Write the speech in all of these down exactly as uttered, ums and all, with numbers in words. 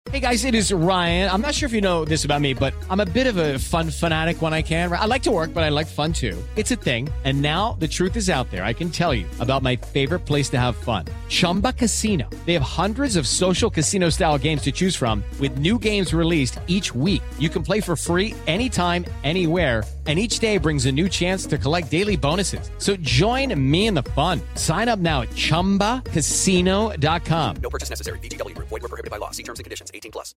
Hey guys, it is Ryan. I'm not sure if you know this about me, but I'm a bit of a fun fanatic when I can. I like to work, but I like fun too. It's a thing. And now the truth is out there. I can tell you about my favorite place to have fun. Chumba Casino. They have hundreds of social casino style games to choose from with new games released each week. You can play for free anytime, anywhere. And each day brings a new chance to collect daily bonuses. So join me in the fun. Sign up now at chumba casino dot com. No purchase necessary. V G W. Void where prohibited by law. See terms and conditions. eighteen plus.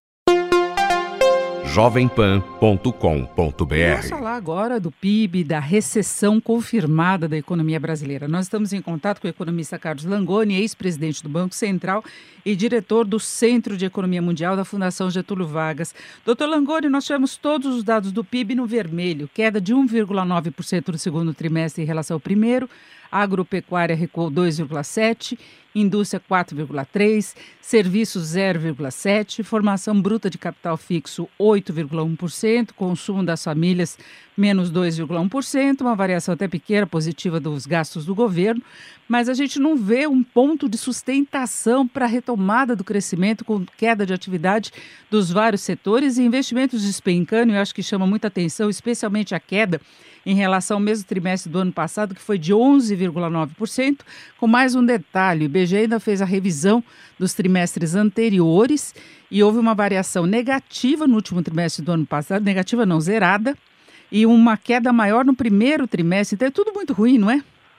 jovem pan ponto com ponto b r. Vamos falar agora do P I B, da recessão confirmada da economia brasileira. Nós estamos em contato com o economista Carlos Langoni, ex-presidente do Banco Central e diretor do Centro de Economia Mundial da Fundação Getúlio Vargas. doutor Langoni, nós tivemos todos os dados do P I B no vermelho, queda de um vírgula nove por cento no segundo trimestre em relação ao primeiro, a agropecuária recuou dois vírgula sete por cento, indústria quatro vírgula três por cento, serviços zero vírgula sete por cento, formação bruta de capital fixo oito vírgula um por cento, consumo das famílias menos dois vírgula um por cento, uma variação até pequena positiva dos gastos do governo, mas a gente não vê um ponto de sustentação para a retomada do crescimento com queda de atividade dos vários setores e investimentos despencando. Eu acho que chama muita atenção, especialmente a queda em relação ao mesmo trimestre do ano passado, que foi de onze vírgula nove por cento, com mais um detalhe, o I B G E ainda fez a revisão dos trimestres anteriores e houve uma variação negativa no último trimestre do ano passado, negativa não, zerada, e uma queda maior no primeiro trimestre, então é tudo muito ruim, não é?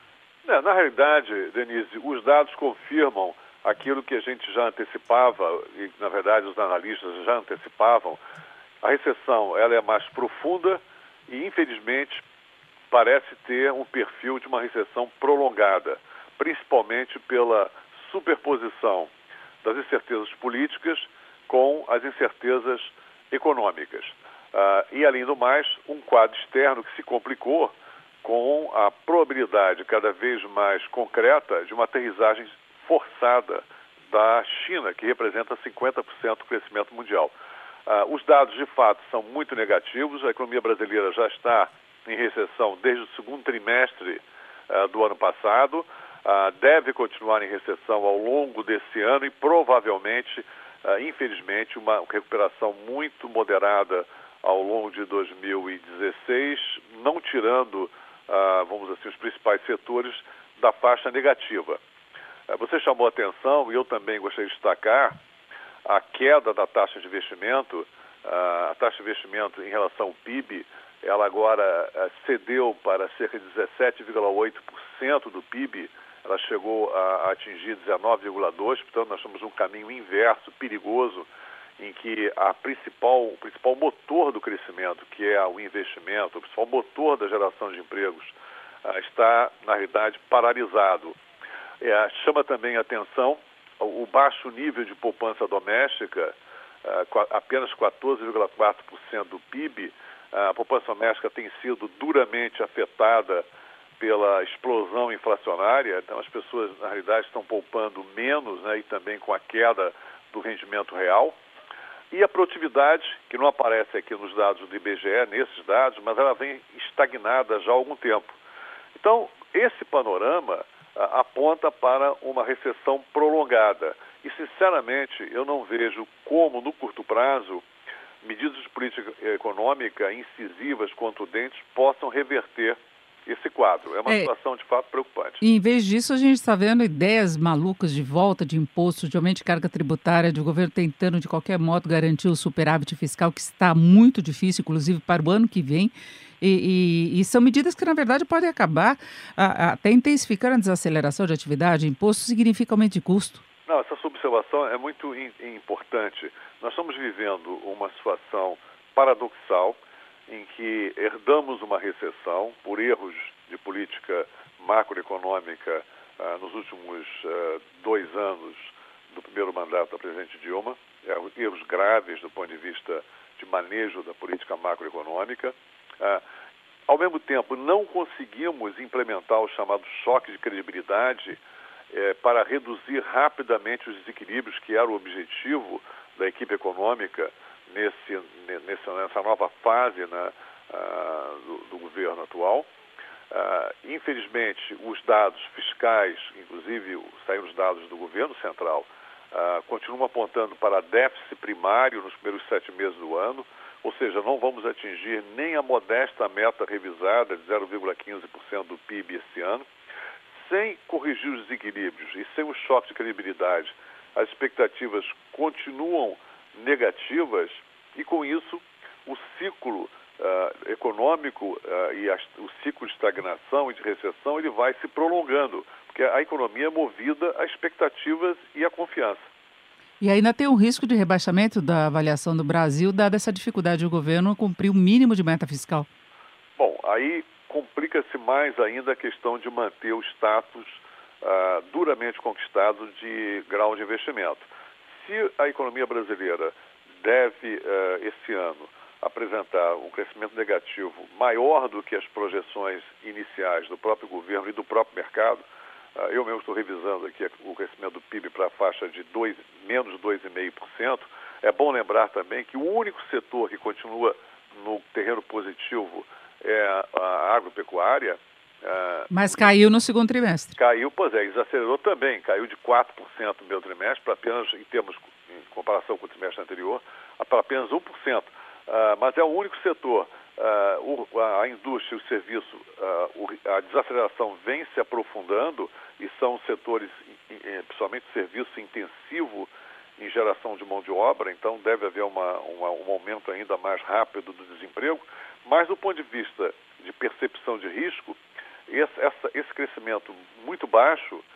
É, na realidade, Denise, os dados confirmam aquilo que a gente já antecipava, e na verdade os analistas já antecipavam. A recessão ela é mais profunda e, infelizmente, parece ter um perfil de uma recessão prolongada, principalmente pela superposição das incertezas políticas com as incertezas econômicas. Uh, e, além do mais, um quadro externo que se complicou com a probabilidade cada vez mais concreta de uma aterrissagem forçada da China, que representa cinquenta por cento do crescimento mundial. Uh, os dados, de fato, são muito negativos. A economia brasileira já está em recessão desde o segundo trimestre uh, do ano passado, uh, deve continuar em recessão ao longo desse ano e provavelmente, uh, infelizmente, uma recuperação muito moderada ao longo de dois mil e dezesseis, não tirando, uh, vamos dizer assim, os principais setores da faixa negativa. Uh, você chamou a atenção, e eu também gostaria de destacar, a queda da taxa de investimento, uh, a taxa de investimento em relação ao P I B, ela agora uh, cedeu para cerca de dezessete vírgula oito por cento do P I B, ela chegou a, a atingir dezenove vírgula dois por cento, portanto nós estamos num caminho inverso, perigoso, em que a principal, o principal motor do crescimento, que é o investimento, o principal motor da geração de empregos, uh, está, na realidade, paralisado. É, chama também a atenção o baixo nível de poupança doméstica, uh, apenas quatorze vírgula quatro por cento do P I B. Uh, a poupança doméstica tem sido duramente afetada pela explosão inflacionária, então as pessoas, na realidade, estão poupando menos, né, e também com a queda do rendimento real. E a produtividade, que não aparece aqui nos dados do I B G E, nesses dados, mas ela vem estagnada já há algum tempo. Então, esse panorama aponta para uma recessão prolongada. E, sinceramente, eu não vejo como, no curto prazo, medidas de política econômica incisivas, contundentes, possam reverter esse quadro. É uma é, situação, de fato, preocupante. E, em vez disso, a gente está vendo ideias malucas de volta de imposto, de aumento de carga tributária, de governo tentando, de qualquer modo, garantir o superávit fiscal, que está muito difícil, inclusive, para o ano que vem. E, e, e são medidas que, na verdade, podem acabar a, a, até intensificando a desaceleração de atividade. Imposto significa aumento de custo. Não, essa sua observação é muito in, importante. Nós estamos vivendo uma situação paradoxal em que herdamos uma recessão por erros de política macroeconômica ah, nos últimos ah, dois anos do primeiro mandato da presidente Dilma, erros graves do ponto de vista de manejo da política macroeconômica. Ah, ao mesmo tempo, não conseguimos implementar o chamado choque de credibilidade eh, para reduzir rapidamente os desequilíbrios, que era o objetivo da equipe econômica nesse, nesse, nessa nova fase, né, ah, do, do governo atual. Ah, infelizmente, os dados fiscais, inclusive saíram os dados do governo central, uh, continuam apontando para déficit primário nos primeiros sete meses do ano, ou seja, não vamos atingir nem a modesta meta revisada de zero vírgula quinze por cento do P I B esse ano. Sem corrigir os desequilíbrios e sem um choque de credibilidade, as expectativas continuam negativas e, com isso, o ciclo uh, econômico uh, e a, o ciclo de estagnação e de recessão ele vai se prolongando, porque a economia é movida a expectativas e a confiança. E ainda tem um risco de rebaixamento da avaliação do Brasil, dada essa dificuldade do governo a cumprir o mínimo de meta fiscal. Bom, aí complica-se mais ainda a questão de manter o status uh, duramente conquistado de grau de investimento. Se a economia brasileira deve, uh, esse ano, apresentar um crescimento negativo maior do que as projeções iniciais do próprio governo e do próprio mercado, uh, eu mesmo estou revisando aqui o crescimento do P I B para a faixa de dois, menos dois vírgula cinco por cento, é bom lembrar também que o único setor que continua no terreno positivo é a agropecuária. Uh, Mas caiu no segundo trimestre. Caiu, pois é, desacelerou também, caiu de quatro por cento no meu trimestre, para apenas, em termos, em comparação com o trimestre anterior, para apenas um por cento. Uh, mas é o único setor, uh, o, a indústria e o serviço, uh, o, a desaceleração vem se aprofundando e são setores, principalmente serviço intensivo em geração de mão de obra, então deve haver uma, uma, um aumento ainda mais rápido do desemprego. Mas do ponto de vista de percepção de risco, esse, essa, esse crescimento muito baixo uh,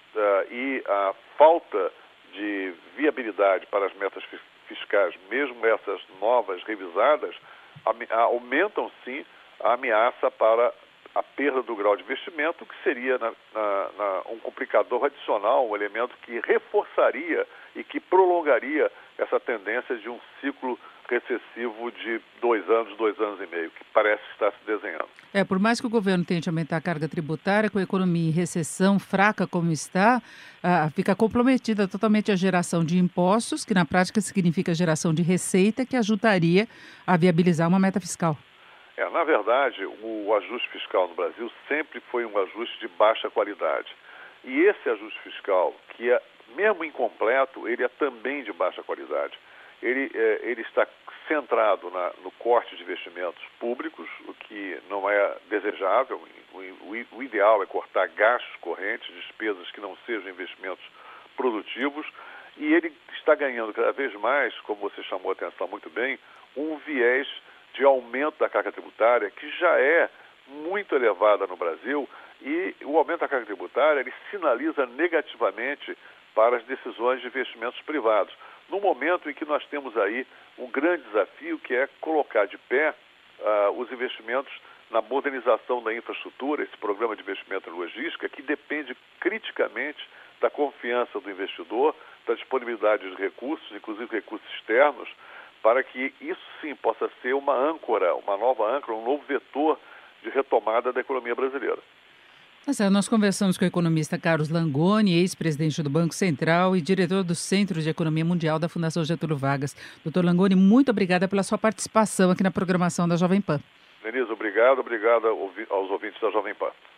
e a falta de viabilidade para as metas fiscais, mesmo essas novas revisadas, aumentam sim a ameaça para a perda do grau de investimento, que seria na, na, na, um complicador adicional, um elemento que reforçaria e que prolongaria essa tendência de um ciclo recessivo de dois anos, dois anos e meio, que parece estar se desenhando. É, por mais que o governo tente aumentar a carga tributária, com a economia em recessão fraca como está, ah, fica comprometida totalmente a geração de impostos, que na prática significa geração de receita, que ajudaria a viabilizar uma meta fiscal. É, na verdade, o ajuste fiscal no Brasil sempre foi um ajuste de baixa qualidade. E esse ajuste fiscal, que é mesmo incompleto, ele é também de baixa qualidade. Ele, é, ele está centrado na, no corte de investimentos públicos, o que não é desejável. O, o, o ideal é cortar gastos correntes, despesas que não sejam investimentos produtivos. E ele está ganhando cada vez mais, como você chamou a atenção muito bem, um viés de aumento da carga tributária, que já é muito elevada no Brasil, e o aumento da carga tributária ele sinaliza negativamente para as decisões de investimentos privados. No momento em que nós temos aí um grande desafio, que é colocar de pé uh, os investimentos na modernização da infraestrutura, esse programa de investimento em logística, que depende criticamente da confiança do investidor, da disponibilidade de recursos, inclusive recursos externos, para que isso sim possa ser uma âncora, uma nova âncora, um novo vetor de retomada da economia brasileira. Mas é, nós conversamos com o economista Carlos Langoni, ex-presidente do Banco Central e diretor do Centro de Economia Mundial da Fundação Getúlio Vargas. Doutor Langoni, muito obrigada pela sua participação aqui na programação da Jovem Pan. Denise, obrigado, obrigado aos ouvintes da Jovem Pan.